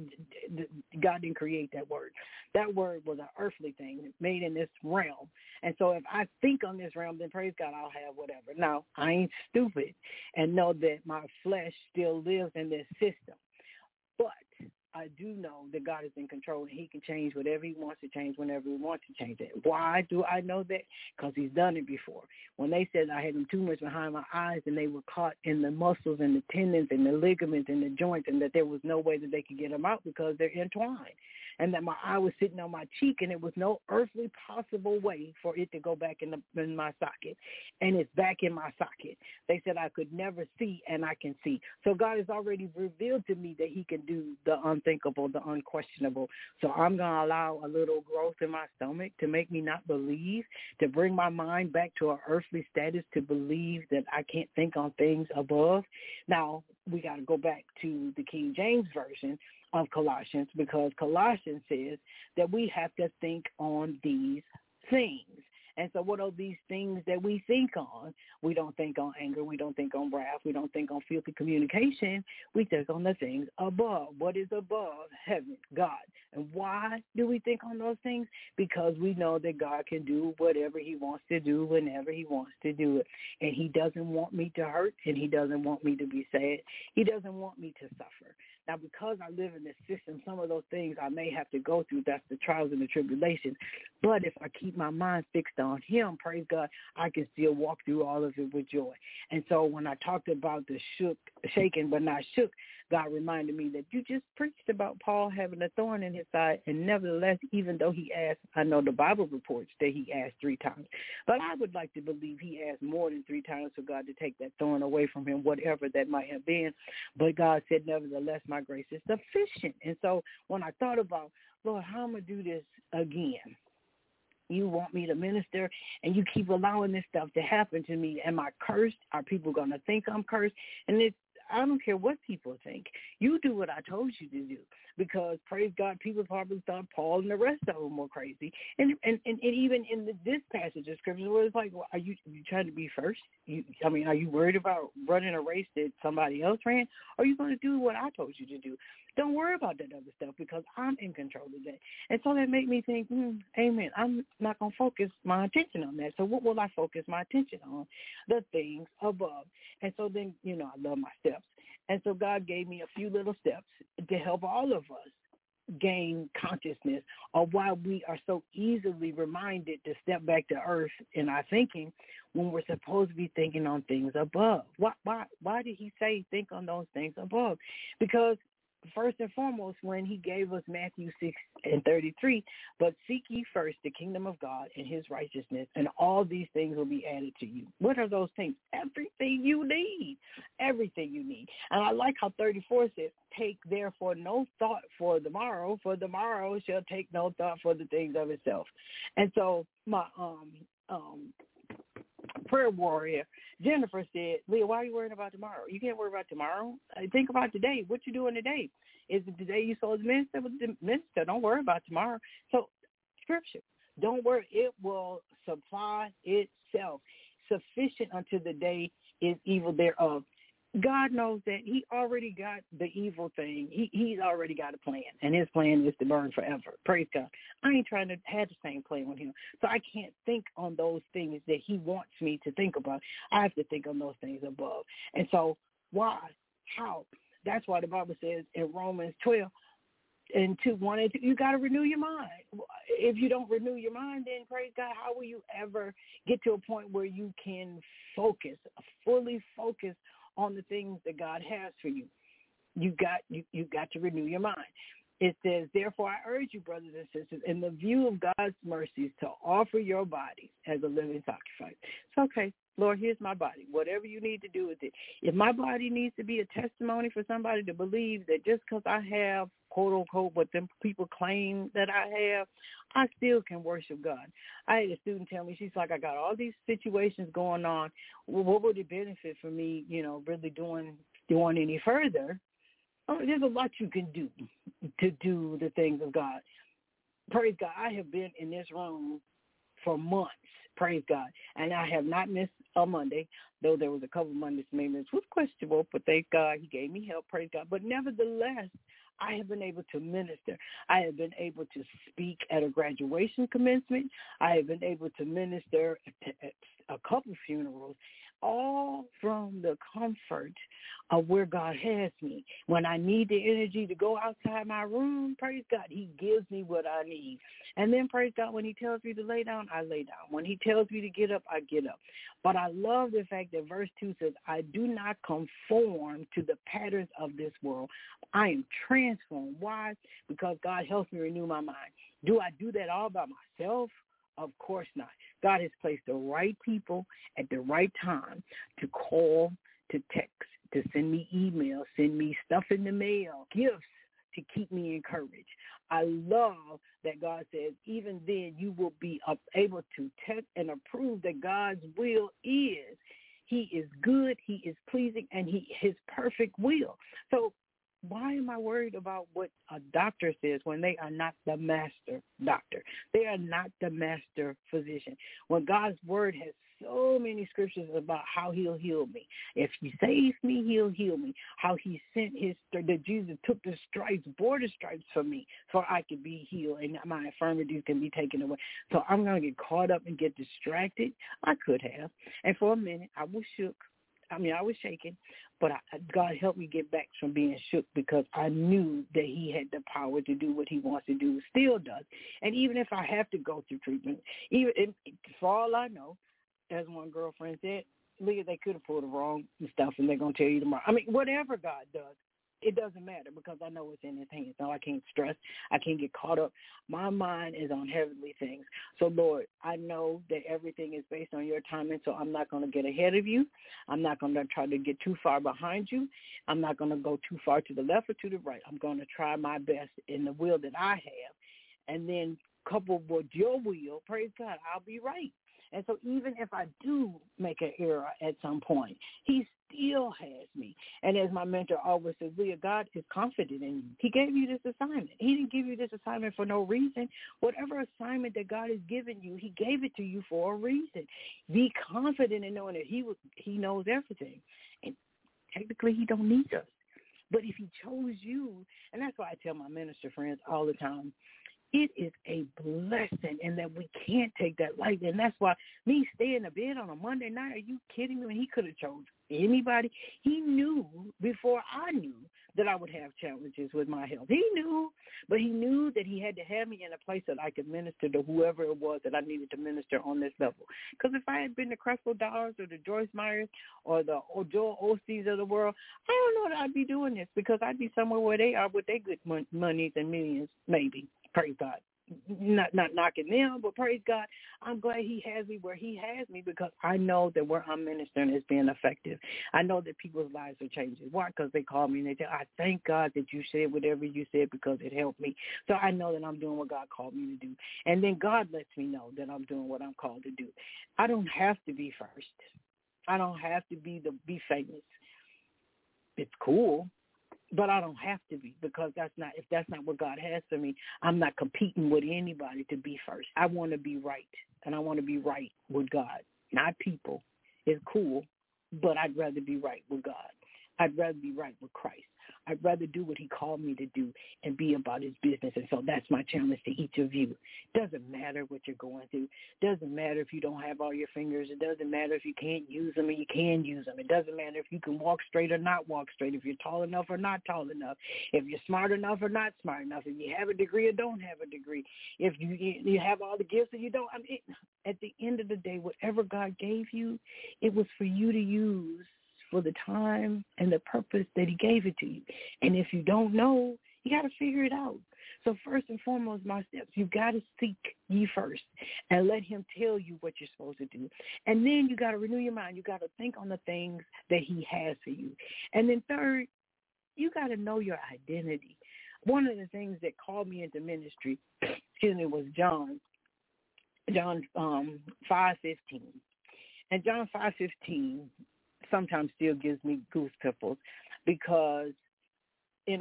God didn't create that word. That word was an earthly thing made in this realm. And so if I think on this realm, then praise God, I'll have whatever. Now, I ain't stupid and know that my flesh still lives in this system. But I do know that God is in control and he can change whatever he wants to change whenever he wants to change it. Why do I know that? Because he's done it before. When they said I had them tumors behind my eyes and they were caught in the muscles and the tendons and the ligaments and the joints, and that there was no way that they could get them out because they're entwined, and that my eye was sitting on my cheek and it was no earthly possible way for it to go back in my socket, and it's back in my socket. They said I could never see, and I can see. So God has already revealed to me that he can do the unthinkable, the unquestionable. So I'm going to allow a little growth in my stomach to make me not believe, to bring my mind back to an earthly status, to believe that I can't think on things above. Now, we got to go back to the King James Version of Colossians, because Colossians says that we have to think on these things. And so what are these things that we think on? We don't think on anger. We don't think on wrath. We don't think on filthy communication. We think on the things above. What is above? Heaven, God. And why do we think on those things? Because we know that God can do whatever he wants to do whenever he wants to do it. And he doesn't want me to hurt, and he doesn't want me to be sad. He doesn't want me to suffer. Now, because I live in this system, some of those things I may have to go through. That's the trials and the tribulations. But if I keep my mind fixed on him, praise God, I can still walk through all of it with joy. And so when I talked about the shaken but not shook, God reminded me that you just preached about Paul having a thorn in his side, and nevertheless, even though he asked, I know the Bible reports that he asked 3 times, but I would like to believe he asked more than 3 times for God to take that thorn away from him, whatever that might have been. But God said, nevertheless, my grace is sufficient. And so when I thought about, Lord, how am I going to do this again? You want me to minister, and you keep allowing this stuff to happen to me. Am I cursed? Are people going to think I'm cursed? And I don't care what people think. You do what I told you to do, because, praise God, people probably thought Paul and the rest of them were crazy. And even in this passage of Scripture, where it's like, well, are you trying to be first? Are you worried about running a race that somebody else ran? Or are you going to do what I told you to do? Don't worry about that other stuff, because I'm in control of that. And so that made me think, amen, I'm not going to focus my attention on that. So what will I focus my attention on? The things above. And so then, I love my steps. And so God gave me a few little steps to help all of us gain consciousness of why we are so easily reminded to step back to earth in our thinking when we're supposed to be thinking on things above. Why did he say think on those things above? Because first and foremost, when he gave us Matthew 6:33, but seek ye first the kingdom of God and his righteousness, and all these things will be added to you. What are those things? Everything you need. Everything you need. And I like how 34 says, take therefore no thought for the morrow shall take no thought for the things of itself. And so my prayer warrior Jennifer said, Leah, why are you worrying about tomorrow? You can't worry about tomorrow. Think about today. What you doing today? Is it today you saw the minister? With the minister? Don't worry about tomorrow. So scripture, don't worry. It will supply itself. Sufficient unto the day is evil thereof. God knows that he already got the evil thing. He's already got a plan, and his plan is to burn forever. Praise God. I ain't trying to have the same plan with him. So I can't think on those things that he wants me to think about. I have to think on those things above. And so why? How? That's why the Bible says in Romans 12, and 1 and 2, you got to renew your mind. If you don't renew your mind, then praise God, how will you ever get to a point where you can focus, fully focus on the things that God has for you? You got to renew your mind. It says, therefore, I urge you, brothers and sisters, in the view of God's mercies, to offer your bodies as a living sacrifice. It's okay. Lord, here's my body. Whatever you need to do with it. If my body needs to be a testimony for somebody to believe that just because I have, quote, unquote, what them people claim that I have, I still can worship God. I had a student tell me, she's like, I got all these situations going on. Well, what would it benefit for me, really doing any further? Oh, there's a lot you can do to do the things of God. Praise God. I have been in this room for months. Praise God. And I have not missed a Monday, though there was a couple of Mondays maybe it was questionable, but thank God he gave me help. Praise God. But nevertheless, I have been able to minister. I have been able to speak at a graduation commencement. I have been able to minister at a couple funerals, all from the comfort of where God has me. When I need the energy to go outside my room, praise God, he gives me what I need. And then, praise God, when he tells me to lay down, I lay down. When he tells me to get up, I get up. But I love the fact that verse 2 says, I do not conform to the patterns of this world. I am transformed. Why? Because God helps me renew my mind. Do I do that all by myself? Of course not. God has placed the right people at the right time to call, to text, to send me emails, send me stuff in the mail, gifts to keep me encouraged. I love that God says, even then you will be able to test and approve that God's will is. He is good, he is pleasing, and his perfect will. So why am I worried about what a doctor says when they are not the master doctor? They are not the master physician. When God's word has so many scriptures about how he'll heal me. If he saves me, he'll heal me. How he sent that Jesus took the stripes, bore the stripes for me so I could be healed and my infirmities can be taken away. So I'm going to get caught up and get distracted. I could have. And for a minute, I was shook. I was shaking, but God helped me get back from being shook because I knew that he had the power to do what he wants to do, still does. And even if I have to go through treatment, for all I know, as one girlfriend said, Leah, they could have pulled the wrong stuff and they're going to tell you tomorrow. Whatever God does, it doesn't matter because I know it's in his hands. So I can't stress. I can't get caught up. My mind is on heavenly things. So, Lord, I know that everything is based on your timing, so I'm not going to get ahead of you. I'm not going to try to get too far behind you. I'm not going to go too far to the left or to the right. I'm going to try my best in the will that I have. And then coupled with your will, praise God, I'll be right. And so even if I do make an error at some point, he still has me. And as my mentor always says, Leah, God is confident in you. He gave you this assignment. He didn't give you this assignment for no reason. Whatever assignment that God has given you, he gave it to you for a reason. Be confident in knowing that he knows everything. And technically, he don't need us. But if he chose you, and that's why I tell my minister friends all the time, it is a blessing and that we can't take that lightly. And that's why me staying in the bed on a Monday night, are you kidding me? When he could have chosen anybody. He knew before I knew that I would have challenges with my health. He knew, but he knew that he had to have me in a place that I could minister to whoever it was that I needed to minister on this level. Because if I had been the Creflo Dollars or the Joyce Myers or the Joel Osteens of the world, I don't know that I'd be doing this because I'd be somewhere where they are with their good monies and millions, maybe. Praise God. Not knocking them, but praise God, I'm glad he has me where he has me because I know that where I'm ministering is being effective. I know that people's lives are changing. Why? Because they call me and they say, I thank God that you said whatever you said because it helped me. So I know that I'm doing what God called me to do. And then God lets me know that I'm doing what I'm called to do. I don't have to be first. I don't have to be famous. It's cool. But I don't have to be because if that's not what God has for me, I'm not competing with anybody to be first. I want to be right, and I want to be right with God, not people. It's cool, but I'd rather be right with God. I'd rather be right with Christ. I'd rather do what he called me to do and be about his business. And so that's my challenge to each of you. Doesn't matter what you're going through. Doesn't matter if you don't have all your fingers. It doesn't matter if you can't use them or you can use them. It doesn't matter if you can walk straight or not walk straight, if you're tall enough or not tall enough, if you're smart enough or not smart enough, if you have a degree or don't have a degree, if you have all the gifts or you don't. I mean, at the end of the day, whatever God gave you, it was for you to use for the time and the purpose that he gave it to you. And if you don't know, you got to figure it out. So first and foremost, my steps, you got to seek ye first and let him tell you what you're supposed to do. And then you got to renew your mind. You got to think on the things that he has for you. And then third, you got to know your identity. One of the things that called me into ministry, was John 5:15. And John 5:15 sometimes still gives me goose pimples because, I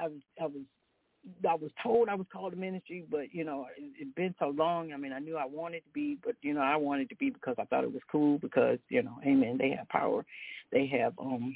was told I was called to ministry, but, it'd been so long. I mean, I knew I wanted to be, but, I wanted to be because I thought it was cool because, amen, they have power. They have,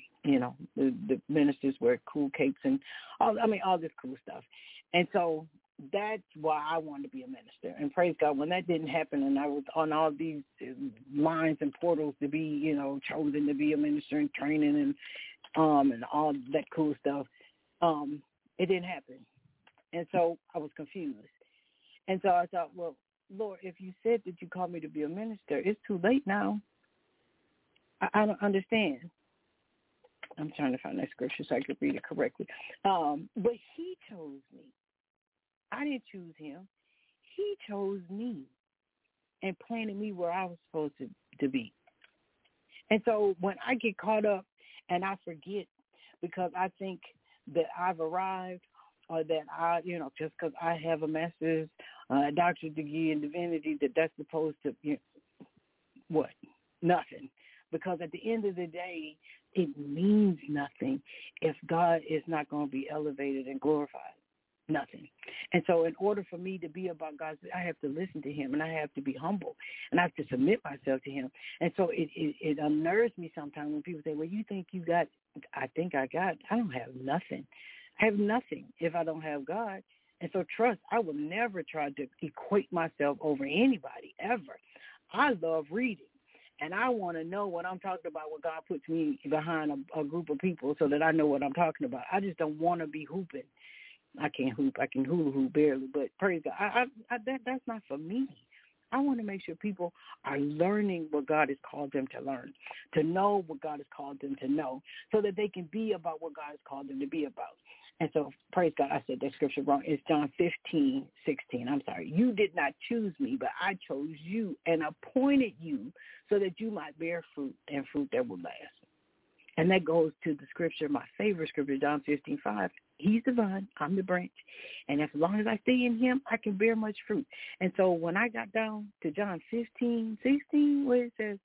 the ministers wear cool capes and all this cool stuff. And so that's why I wanted to be a minister. And praise God, when that didn't happen and I was on all these lines and portals to be, chosen to be a minister and training and all that cool stuff, it didn't happen. And so I was confused. And so I thought, well, Lord, if you said that you called me to be a minister, it's too late now. I don't understand. I'm trying to find that scripture so I could read it correctly. But he chose me. I didn't choose him. He chose me and planted me where I was supposed to be. And so when I get caught up and I forget because I think that I've arrived or that I, just because I have a master's, doctorate degree in divinity, that's supposed to, what? Nothing. Because at the end of the day, it means nothing if God is not going to be elevated and glorified. Nothing. And so in order for me to be about God, I have to listen to him and I have to be humble and I have to submit myself to him. And so it unnerves me sometimes when people say, well, you think you got, I think I got, I don't have nothing. I have nothing if I don't have God. And so trust, I will never try to equate myself over anybody ever. I love reading. And I want to know what I'm talking about when God puts me behind a group of people so that I know what I'm talking about. I just don't want to be hooping. I can't hoop. I can hula hoop barely, but praise God. That's not for me. I want to make sure people are learning what God has called them to learn, to know what God has called them to know, so that they can be about what God has called them to be about. And so, praise God, I said that scripture wrong. It's John 15:16. I'm sorry. You did not choose me, but I chose you and appointed you so that you might bear fruit and fruit that will last. And that goes to the scripture, my favorite scripture, John 15:5. He's the vine, I'm the branch. And as long as I stay in him, I can bear much fruit. And so when I got down to John 15:16, where it says,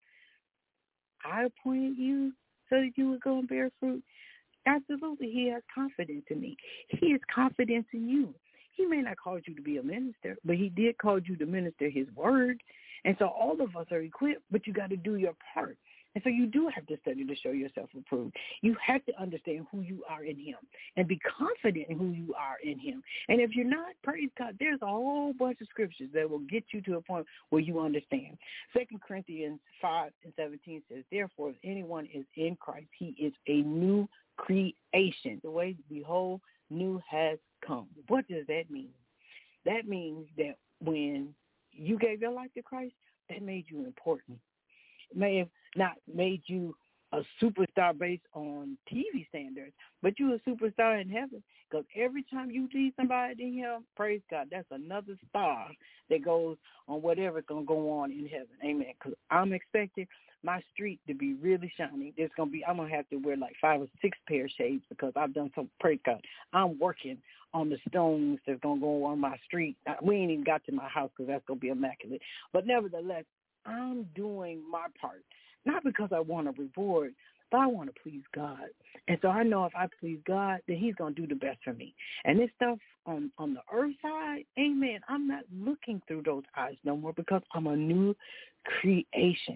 I appointed you so that you would go and bear fruit, absolutely, he has confidence in me. He has confidence in you. He may not call you to be a minister, but he did call you to minister his word. And so all of us are equipped, but you got to do your part. And so you do have to study to show yourself approved. You have to understand who you are in him and be confident in who you are in him. And if you're not, praise God, there's a whole bunch of scriptures that will get you to a point where you understand. 2 Corinthians 5:17 says, therefore, if anyone is in Christ, he is a new creation. The way, behold, new has come. What does that mean? That means that when you gave your life to Christ, that made you important. It may have not made you a superstar based on TV standards, but you're a superstar in heaven, because every time you lead somebody to him, praise God, that's another star that goes on whatever's going to go on in heaven. Amen. Because I'm expecting my street to be really shiny. I'm going to have to wear like 5 or 6 pair of shades because I've done some, praise God. I'm working on the stones that's going to go on my street. We ain't even got to my house because that's going to be immaculate. But nevertheless, I'm doing my part, not because I want a reward, but I want to please God. And so I know if I please God, then he's going to do the best for me. And this stuff on the earth side, amen, I'm not looking through those eyes no more because I'm a new creation.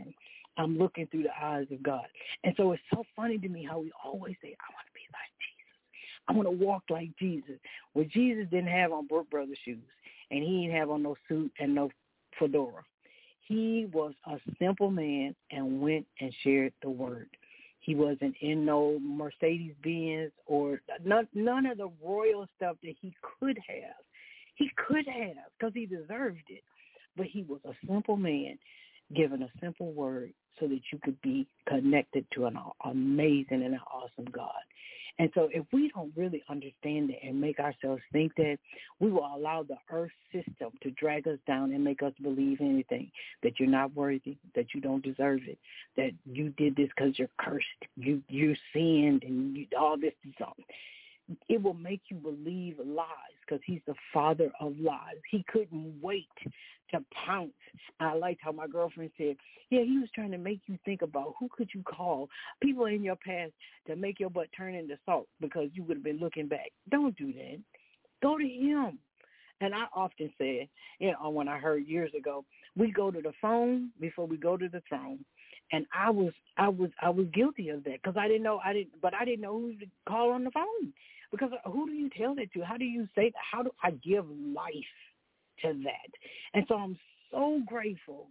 I'm looking through the eyes of God. And so it's so funny to me how we always say, I want to be like Jesus. I want to walk like Jesus. Well, Jesus didn't have on Brooke Brothers shoes, and he didn't have on no suit and no fedora. He was a simple man and went and shared the word. He wasn't in no Mercedes-Benz or none of the royal stuff that he could have. He could have because he deserved it. But he was a simple man given a simple word so that you could be connected to an amazing and an awesome God. And so if we don't really understand it and make ourselves think that, we will allow the earth system to drag us down and make us believe anything, that you're not worthy, that you don't deserve it, that you did this because you're cursed, you sinned, and all this is something. It will make you believe lies because he's the father of lies. He couldn't wait to pounce. I liked how my girlfriend said, yeah, he was trying to make you think about who could you call, people in your past, to make your butt turn into salt because you would have been looking back. Don't do that. Go to him. And I often said, when I heard years ago, we go to the phone before we go to the throne. And I was guilty of that because I didn't know who to call on the phone. Because who do you tell that to? How do you say that? How do I give life to that? And so I'm so grateful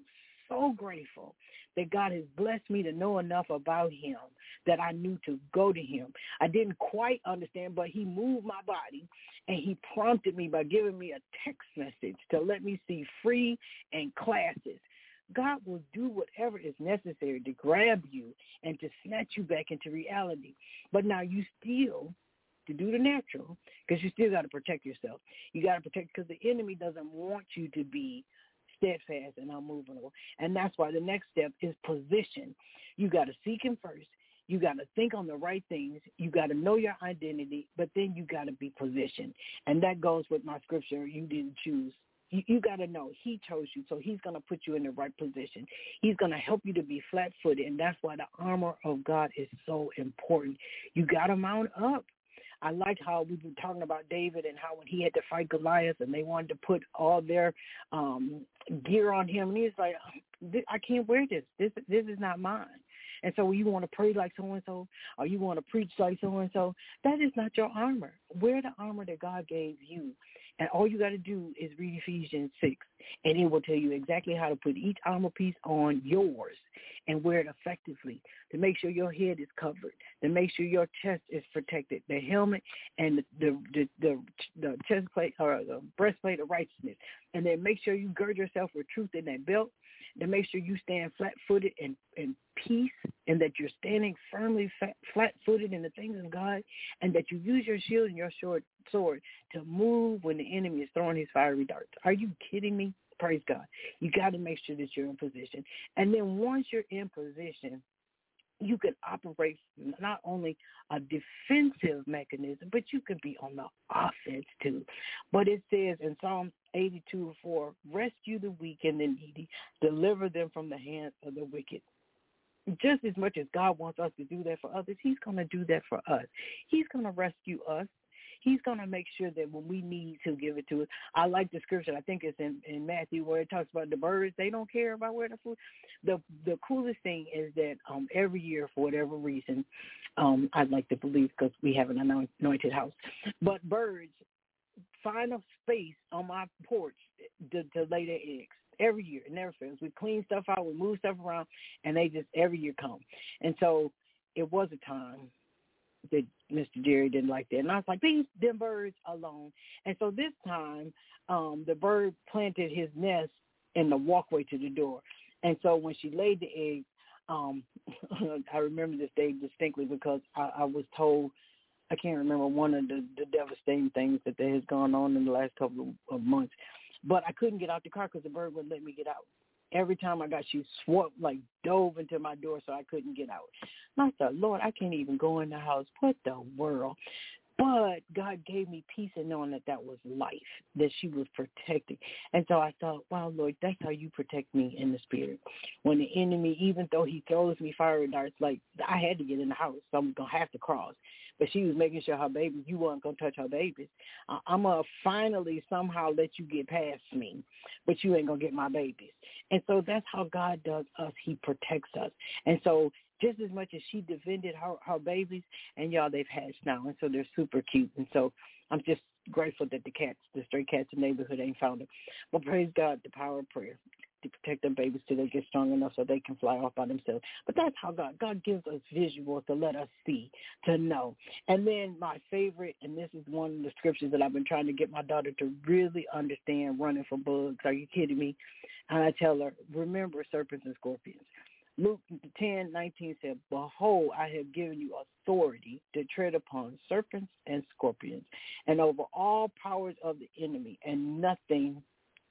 that God has blessed me to know enough about him that I knew to go to him. I didn't quite understand, but he moved my body and he prompted me by giving me a text message to let me see free and classes. God will do whatever is necessary to grab you and to snatch you back into reality. But now you still, to do the natural, because you still got to protect yourself. You got to protect because the enemy doesn't want you to be steadfast and unmovable. And that's why the next step is position. You got to seek him first. You got to think on the right things. You got to know your identity, but then you got to be positioned. And that goes with my scripture, you didn't choose. You got to know he chose you, so he's going to put you in the right position. He's going to help you to be flat-footed, and that's why the armor of God is so important. You got to mount up. I like how we've been talking about David and how when he had to fight Goliath and they wanted to put all their gear on him, and he's like, I can't wear this. This is not mine. And so you want to pray like so-and-so or you want to preach like so-and-so, that is not your armor. Wear the armor that God gave you. And all you got to do is read Ephesians 6, and it will tell you exactly how to put each armor piece on yours and wear it effectively to make sure your head is covered, to make sure your chest is protected, the helmet and the chest plate or the breastplate of righteousness. And then make sure you gird yourself with truth in that belt, to make sure you stand flat-footed in peace, and that you're standing firmly flat-footed in the things of God, and that you use your shield and your short sword to move when the enemy is throwing his fiery darts. Are you kidding me? Praise God. You got to make sure that you're in position. And then once you're in position, you can operate not only a defensive mechanism, but you can be on the offense too. But it says in Psalm 82:4, rescue the weak and the needy, deliver them from the hands of the wicked. Just as much as God wants us to do that for others, he's going to do that for us. He's going to rescue us. He's going to make sure that when we need to give it to us. I like the scripture. I think it's in Matthew where it talks about the birds. They don't care about where the food. The coolest thing is that every year, for whatever reason, I'd like to believe because we have an anointed house, but birds find a space on my porch to lay their eggs. Every year. It never fails. We clean stuff out. We move stuff around, and they just every year come. And so it was a time that Mr. Jerry didn't like that. And I was like, leave them birds alone. And so this time, the bird planted his nest in the walkway to the door. And so when she laid the egg, I remember this day distinctly because I was told, I can't remember one of the devastating things that has gone on in the last couple of months. But I couldn't get out the car because the bird wouldn't let me get out. Every time I got, she dove into my door so I couldn't get out. And I thought, Lord, I can't even go in the house. What the world? But God gave me peace in knowing that was life, that she was protected. And so I thought, wow, Lord, that's how you protect me in the spirit. When the enemy, even though he throws me fiery darts, like I had to get in the house, so I'm going to have to cross. but she was making sure her babies, you weren't going to touch her babies. I'm going to finally somehow let you get past me, but you ain't going to get my babies. And so that's how God does us. He protects us. And so just as much as she defended her babies, and y'all, they've hatched now, and so they're super cute. And so I'm just grateful that the stray cats in the neighborhood ain't found them. But praise God, the power of prayer to protect them babies till they get strong enough so they can fly off by themselves. But that's how God gives us visuals to let us see, to know. And then my favorite, and this is one of the scriptures that I've been trying to get my daughter to really understand, running from bugs. Are you kidding me? And I tell her, remember serpents and scorpions. Luke 10:19 said, behold, I have given you authority to tread upon serpents and scorpions and over all powers of the enemy, and nothing,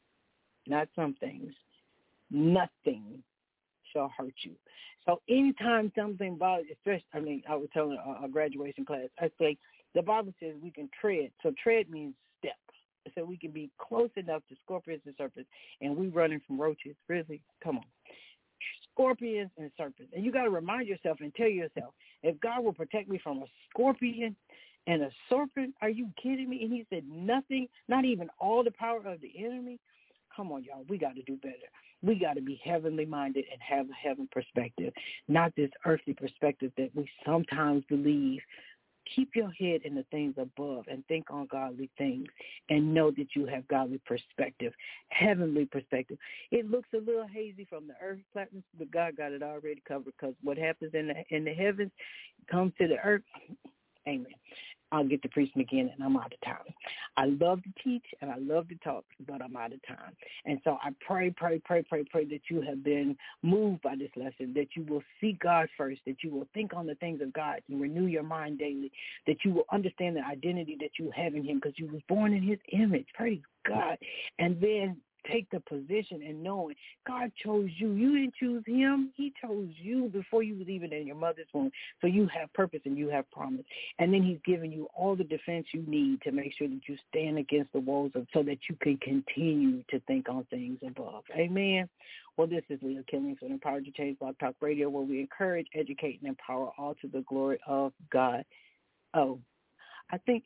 not some things, nothing shall hurt you. So anytime something bothers, especially, I was telling a graduation class, I say the Bible says we can tread. So tread means step. So we can be close enough to scorpions and serpents, and we running from roaches. Really? Come on. Scorpions and serpents. And you got to remind yourself and tell yourself, if God will protect me from a scorpion and a serpent, are you kidding me? And he said nothing, not even all the power of the enemy. Come on, y'all. We got to do better. We got to be heavenly minded and have a heaven perspective, not this earthly perspective that we sometimes believe. Keep your head in the things above and think on godly things and know that you have godly perspective, heavenly perspective. It looks a little hazy from the earth platform, but God got it already covered, because what happens in the heavens comes to the earth. Amen. I'll get to preaching again, and I'm out of time. I love to teach, and I love to talk, but I'm out of time. And so I pray that you have been moved by this lesson, that you will seek God first, that you will think on the things of God and renew your mind daily, that you will understand the identity that you have in him because you was born in his image. Praise God. And then take the position and knowing God chose you. You didn't choose him. He chose you before you was even in your mother's womb. So you have purpose and you have promise. And then he's given you all the defense you need to make sure that you stand against the walls so that you can continue to think on things above. Amen. Well, this is Leah Killings from Empowered to Change Blog Talk Radio, where we encourage, educate, and empower all to the glory of God. Oh, I think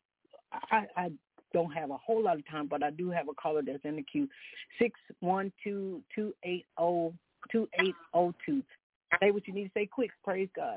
I don't have a whole lot of time, but I do have a caller that's in the queue. 612-280-2802. Say what you need to say quick. Praise God.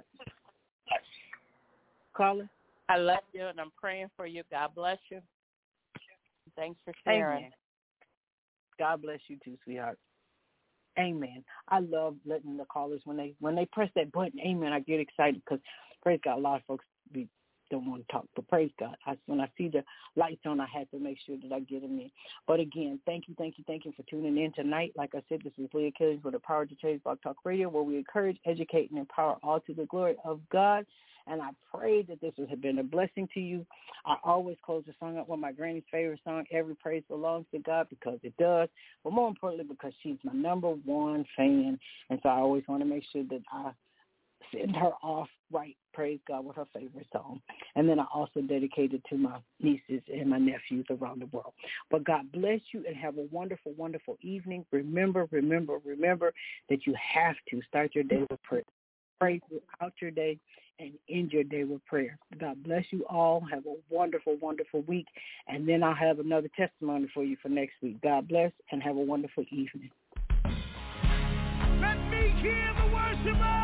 Caller. I love you, and I'm praying for you. God bless you. Thanks for sharing. Amen. God bless you too, sweetheart. Amen. I love letting the callers, when they press that button, amen, I get excited because, praise God, a lot of folks don't want to talk, but praise God. When I see the lights on, I have to make sure that I get them in. But again, thank you for tuning in tonight. Like I said, this is Leah Killings with the Power to Change Blog Talk Radio, where we encourage, educate, and empower all to the glory of God. And I pray that this has been a blessing to you. I always close the song up with my granny's favorite song, Every Praise Belongs to God, because it does. But more importantly, because she's my number one fan. And so I always want to make sure that I send her off right, praise God, with her favorite song. And then I also dedicate it to my nieces and my nephews around the world. But God bless you and have a wonderful, wonderful evening. Remember that you have to start your day with prayer. Pray throughout your day and end your day with prayer. God bless you all. Have a wonderful, wonderful week. And then I'll have another testimony for you for next week. God bless and have a wonderful evening. Let me hear the worshipers.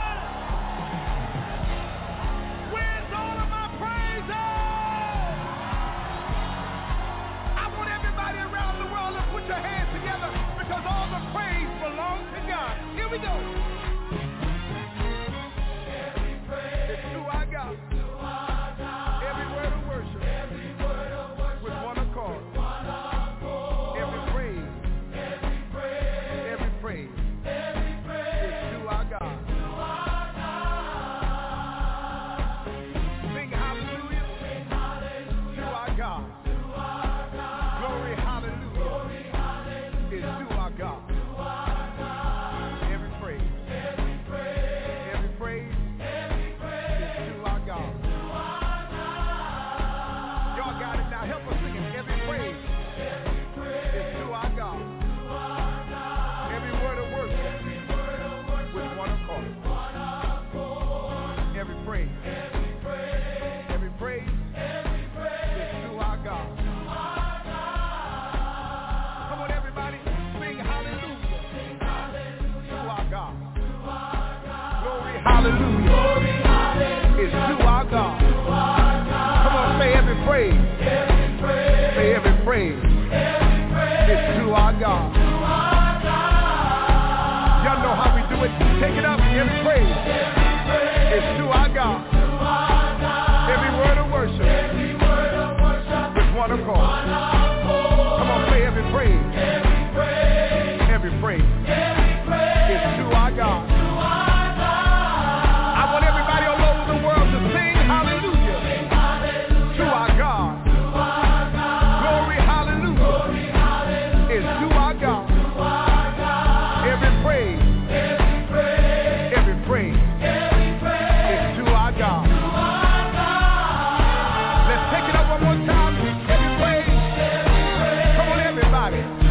Put your hands together, because all the praise belongs to God. Here we go. Every praise is to our God. Every word of worship, with one accord. Every praise is to our God. hallelujah is to our God. Come on, say every praise. Say every praise is to our God. Y'all know how we do it. Take it up. Every praise is to our God. Every word of worship with one accord. Come on, say every praise. Every praise is to our God. I want everybody all over the world to sing hallelujah to our God. Glory, hallelujah is to our God. Every praise is to our God. Let's take it up one more time. Every praise. Come on, everybody.